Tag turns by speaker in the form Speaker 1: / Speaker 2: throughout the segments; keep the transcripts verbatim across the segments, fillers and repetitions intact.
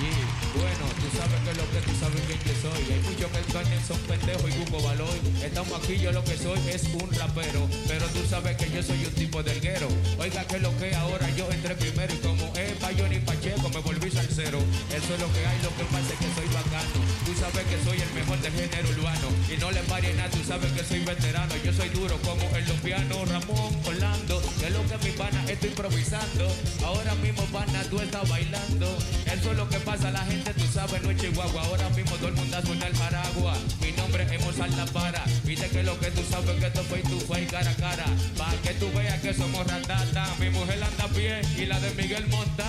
Speaker 1: Y bueno, tú sabes que lo que tú sabes quién yo soy. Hay muchos que engañan, son pendejos y busco valor. Estamos aquí, yo lo que soy es un rapero, pero tú sabes que yo soy un tipo delguero. Oiga que lo que ahora yo entré primero y como es pa' Johnny Pacheco me volví salsero. Eso es lo que hay, lo que pasa es que soy bacano. Tú sabes que soy el mejor del género urbano y no le pare nada, tú sabes que soy veterano. Yo soy duro como el los pianos Ramón Orlando. Que es lo que mi pana estoy improvisando. Ahora mismo pana tú estás bailando. Eso es lo que pasa, la gente tú sabes no es Chihuahua. Ahora mismo todo el mundo suena el Jaragua. Mi nombre es Mozart La Para. Viste que lo que tú sabes que esto fue tu fue cara a cara. Pa' que tú veas que somos ratata. Mi mujer anda a pie y la de Miguel monta.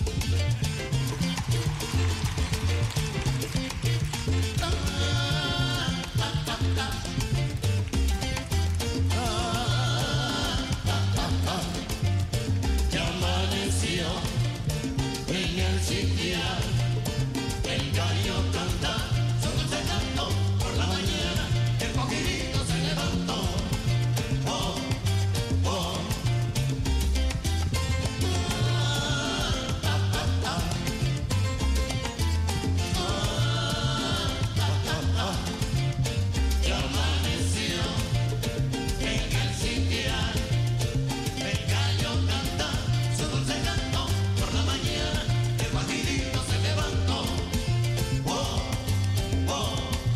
Speaker 2: Ya amaneció en el sitial, el gallo canta, su dulce canto por la mañana, el poquitito se levantó. Oh, oh. Ya amaneció en el sitial, el gallo canta, su dulce canto por la mañana, el poquitito se levantó. Oh, oh.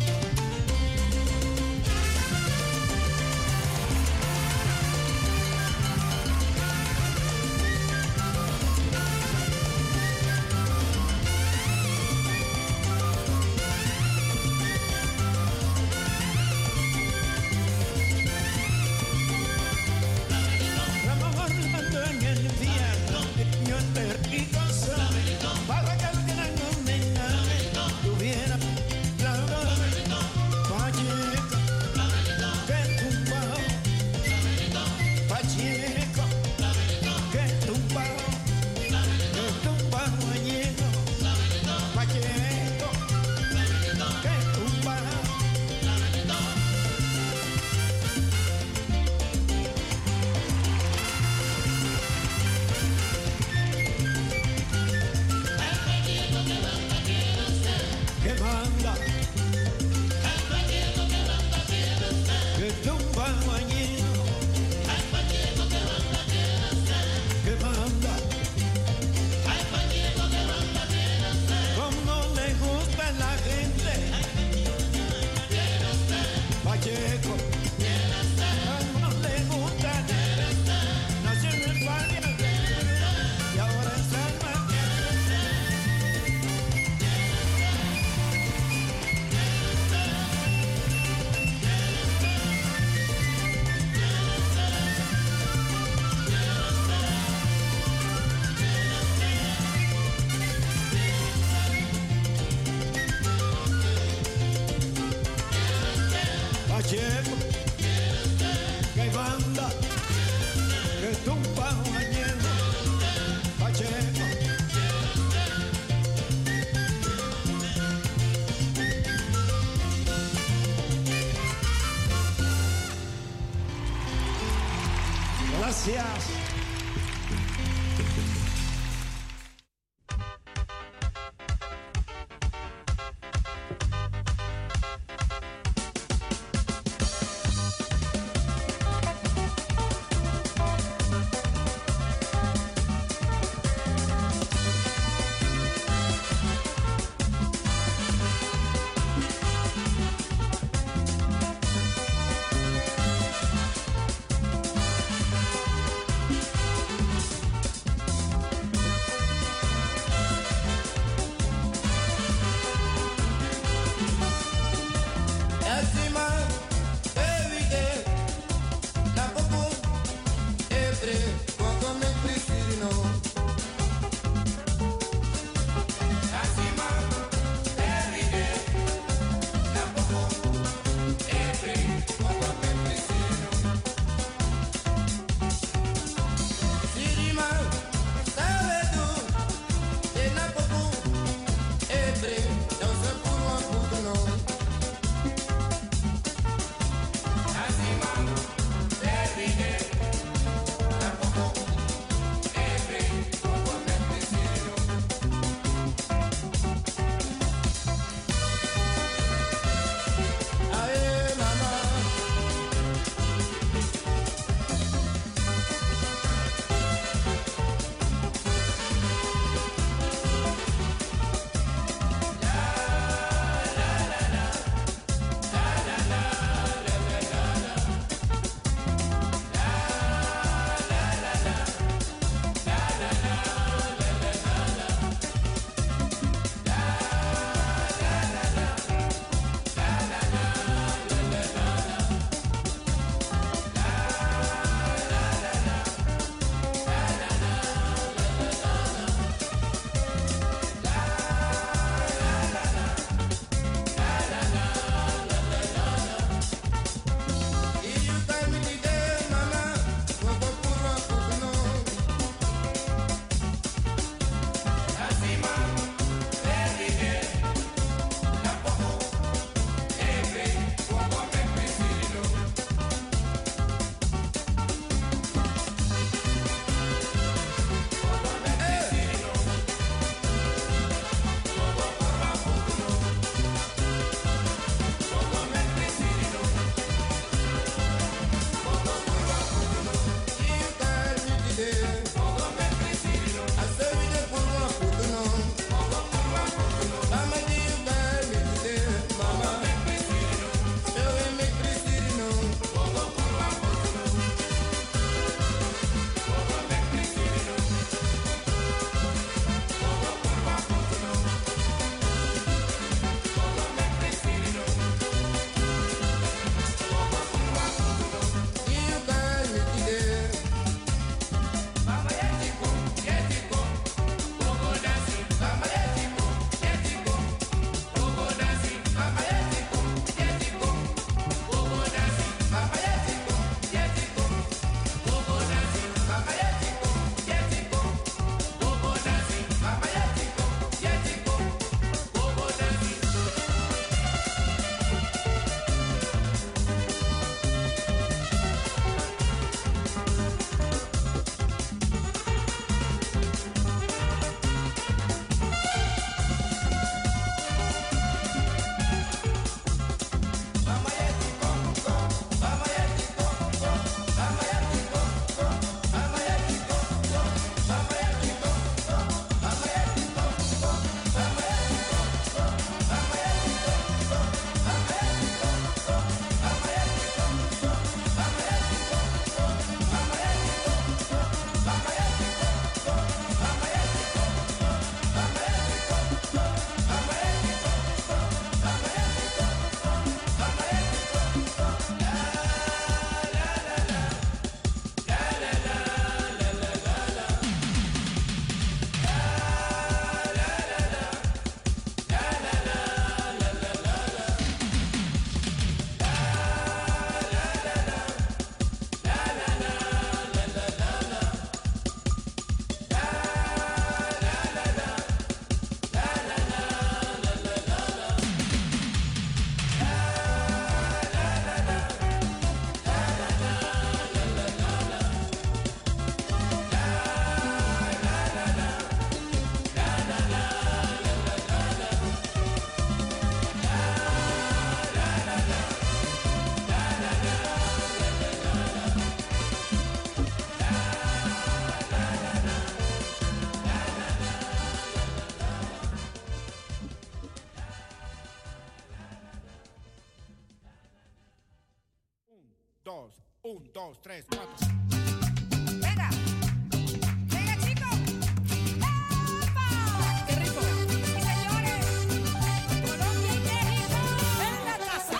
Speaker 3: Vamos armando en el infierno, yo te rico soy, para que el gran nena tuviera la voz. Pacheco, que tumbao, Pacheco, que tumbao, que tumbao añejo, Pacheco, que tumbao. Que manda, que tumba mañana, que manda, como le gusta a la gente, Pacheco, como le gusta, nació en España y ahora está en Madrid. Pacheco, que banda, que tumba mañana, Pacheco. Gracias. dos, un, dos, tres, cuatro.
Speaker 4: Venga, venga chicos. ¡Epa! ¡Qué rico! Sí, señores. Colombia y México en la casa.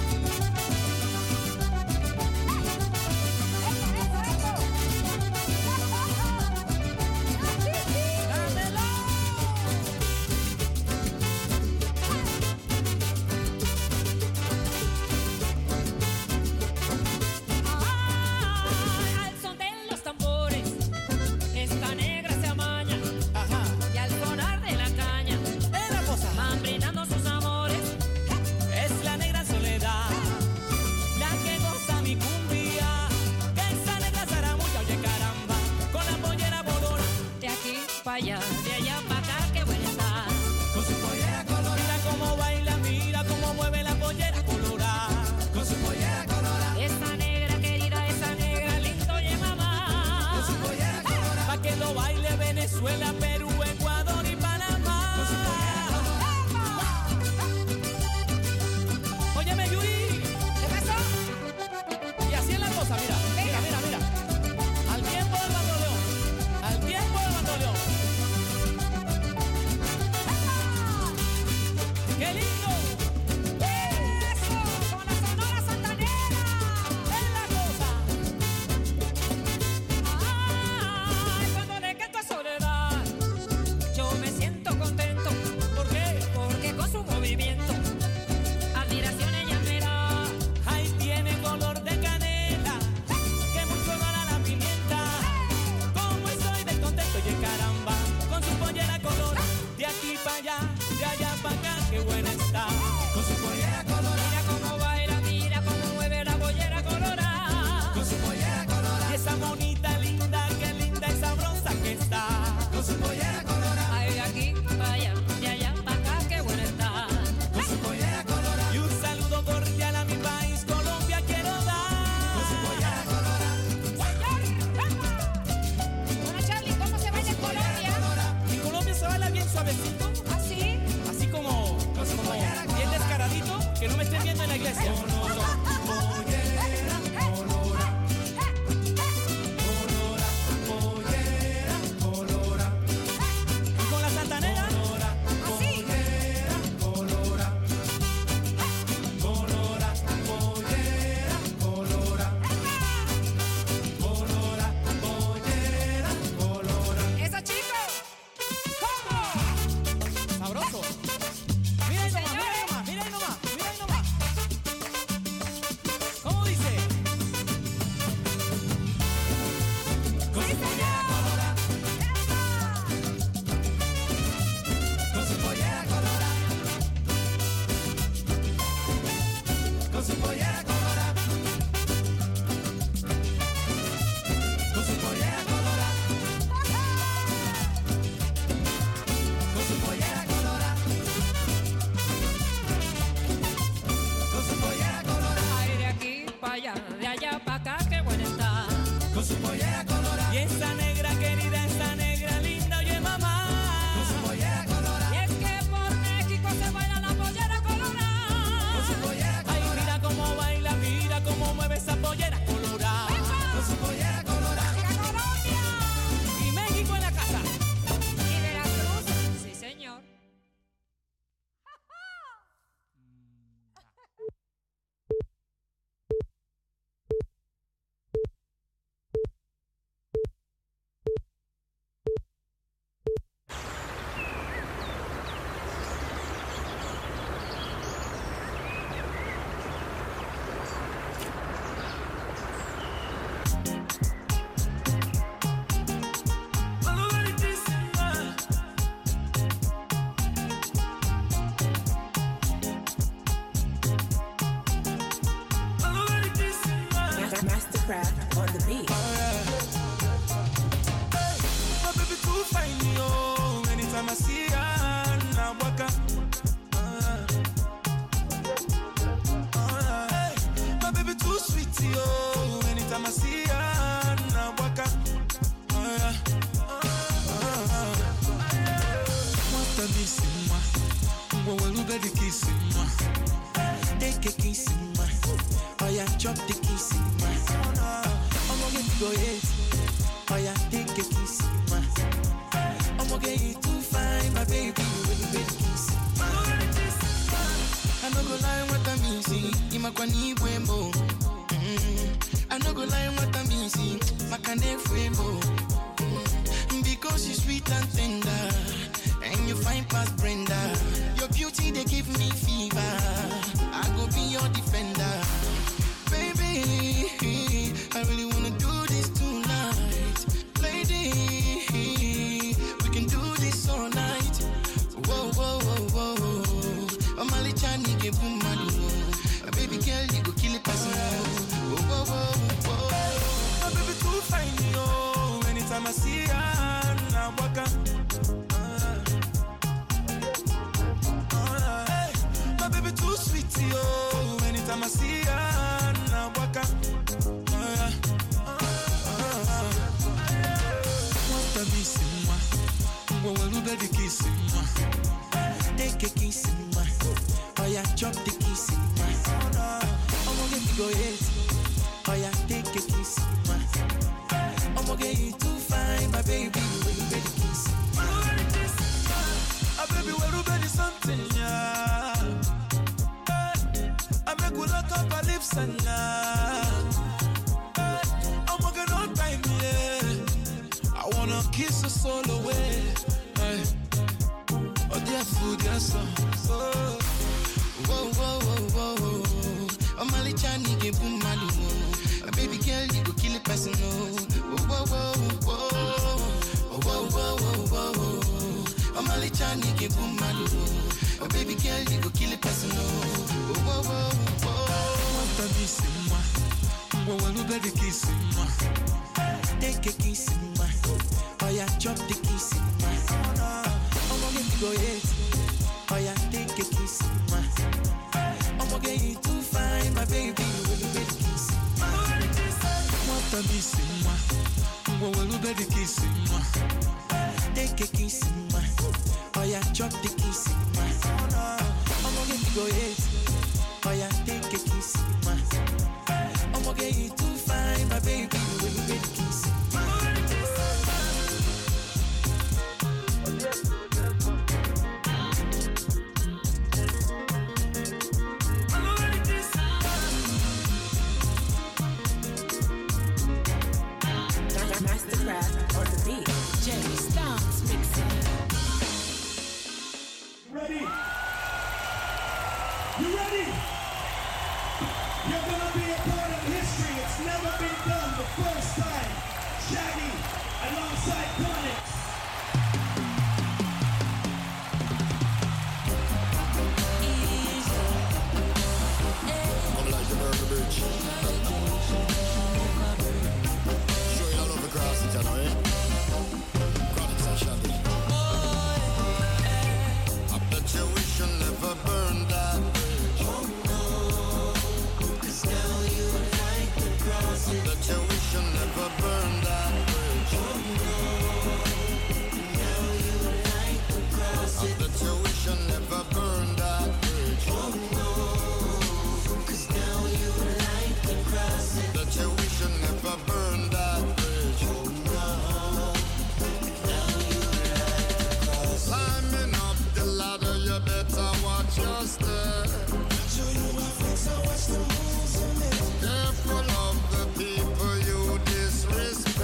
Speaker 4: Al son de los tambores, esta negra se amaña.
Speaker 5: Ajá.
Speaker 4: Y al sonar de la caña,
Speaker 5: Es la cosa.
Speaker 4: van brindando sus amores.
Speaker 5: Es la negra soledad, la que goza mi cumbia. Que esa negra zaramulla, oye caramba, con la pollera bolora.
Speaker 4: De aquí para allá, de allá para acá, qué buena está.
Speaker 5: Con su pollera colorada. Mira cómo baila, mira cómo mueve la pollera colorada. Con su pollera colorada.
Speaker 4: Esa negra querida, esa negra lindo y mamá.
Speaker 5: Con su pollera colorada. Pa' que lo baile Venezuela, Perú, Ecuador y Panamá. Con su pollera colorada. Óyeme, Yuri.
Speaker 4: ¿Qué pasó?
Speaker 5: Y así es la cosa, mira. Mira, mira, mira. Al tiempo del bandoleón. Al tiempo del bandoleón. ¡Qué lindo!
Speaker 4: ¡Eso! Con la Sonora Santanera.
Speaker 5: ¡Es la cosa!
Speaker 4: Ay, cuando le canto a Soledad, yo me siento contento.
Speaker 5: ¿Por qué?
Speaker 4: Porque con su movimiento, admiración ella me da.
Speaker 5: Ahí tiene color de canela, que mucho gana la pimienta. Como estoy de contento, oye caramba, con su pollera color. De aquí para allá, de allá para acá, qué buena está. Con su pollera color.
Speaker 4: Mira cómo baila, mira cómo mueve la pollera colorada.
Speaker 5: Con su pollera colorada. Y esa monita linda, qué linda y sabrosa que está. Con su pollera colorada.
Speaker 4: Ay, de aquí para allá, de allá para acá, qué buena está.
Speaker 5: Con su pollera colorada. Y un saludo cordial a mi país, Colombia quiero dar. Con su pollera colorada.
Speaker 4: Bueno, Charlie, ¿cómo se baila en Colombia?
Speaker 5: En Colombia se baila bien suavecito,
Speaker 4: ¿Así?
Speaker 5: así como, como bien descaradito, que no me estén viendo en la iglesia. Y con la santanera,
Speaker 4: ¿Así? ¡Eso, chicos! ¿Cómo?
Speaker 5: sabroso. Mira ahí nomás, mira ahí nomás, mira ahí nomás, mira ahí nomás. ¿Cómo dice?
Speaker 4: ¡Sí, señor!
Speaker 5: Con su pollera colorada. Con su pollera colorada. Con su pollera colorada. Con su pollera colorada. Con su pollera colorada.
Speaker 4: Ay, de aquí para allá, de allá para acá, qué buena está.
Speaker 5: Con su pollera colorada. Y esa negra querida, esa negra linda, oye mamá. Con su pollera colorada.
Speaker 4: Y es que por México se baila la pollera colorada.
Speaker 5: Con su pollera colorada. Ay, mira cómo baila, mira cómo mueve esa pollera colorada. Con su pollera colorada.
Speaker 4: ¡Viva Colombia!
Speaker 5: Y México en la casa.
Speaker 4: Y Veracruz, sí, señor.
Speaker 6: Mastercraft on the beat.
Speaker 7: My baby too fine, yo. Anytime I see her, now waka. Uh, uh, hey, my baby too sweet, yo. Anytime I see her, now waka. Uh, uh, uh, What a missing one. Well, well, you better kiss him. take a kiss in my. Oh yeah, chop the kiss in my. I'm gonna get go ahead. Oh yeah, take a kiss in my. I'm gonna get you too fine, my baby. Really, really kiss. I no go lie what I mean, see. Imakwani wembo. I no go lie what I mean, see. Makane wembo. Because you're sweet and tender, and you fine past Brenda. Your beauty they give me fever. I go be your defender, baby. I really wanna do this tonight, lady. We can do this all night. Whoa, whoa, whoa, whoa. I'm a little chani ke bumadu. Baby girl, you go kill it person. Whoa, whoa, whoa, whoa. My baby too fine, yo. Anytime I see her. Waka. Uh, uh, hey, my baby too sweet, yo. Anytime I see her, na waka. Uh, uh, uh, want to be sima? Go a little bit kiss sima. Take a kiss sima. Oh yeah, chop the kiss sima. I'm gonna get you go ahead. Oh yeah, take a kiss sima. I'm gonna get you too fine, my baby. Ah, baby, we're ready something, yeah. Hey, I make you lock up our lips and yeah. Hey, I'm walking on time, yeah. I wanna kiss your soul away. Hey, oh, dear food, dear son. Oh, whoa, whoa, whoa, whoa. Oh, my little chani, give you my little. Baby girl, you go kill a person, no. Whoa, whoa, whoa, whoa, whoa, whoa, whoa, whoa. I'm a little chani ke bumadu. Oh baby girl, you go kill a person. Oh, whoa, whoa, whoa. Want to be sima? Whoa, whoa, look at the kiss sima. Take a kiss sima. Oh yeah, chop the kiss sima. I'm gonna get you go ahead. Oh yeah, take a kiss sima. I'm gonna get you too fine, my baby. Really, really kiss. Want to be sima? Whoa, whoa, look at the kiss sima. Take a kiss in my. Oh yeah, chop the kiss in my. I'm gonna get you go ahead. Oh yeah, take a kiss in my. I'm gonna get you too fine, my baby. Really, really kiss.
Speaker 4: Mastercraft on the beat. Jerry Stomps mixing.
Speaker 6: Ready? You ready? You're gonna be a part of history. It's never been done the first time. Shaggy alongside Chronic.
Speaker 2: I'm like the Burger Bridge. Show you all over grass in town, eh? Chronic's and Shaggy. I bet you we should never burn that bridge. Oh no, 'cause now you like the cross. I bet you we should never burn that bridge. Oh no, now you like the cross. I bet you we should never burn that bridge. Oh no, 'cause now you like the cross. I bet you we should never burn that bridge. Oh no, now you like the cross. Climbing up the ladder, you better watch your step. Show you my fix, I watch the moves you make. Careful of the people you disrespect.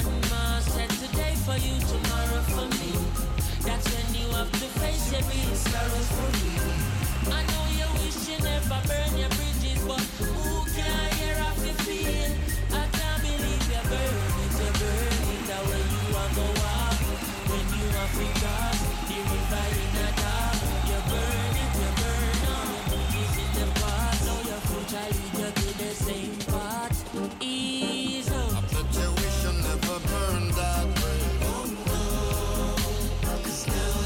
Speaker 8: grandma said today for you, tomorrow for me. That's when you have to face your real sorrows for you. I know you wish you never burn your bridges, but who can hear how you feel? I can't believe you burn it, you burn it away. You are go walk when you are free cross the river in a dark. You burn it, you burn all your bridges in the past. Now your future lead you to the same path. Ease up.
Speaker 2: I bet you wish you never burned that way.
Speaker 8: Oh no, 'cause now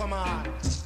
Speaker 3: come on.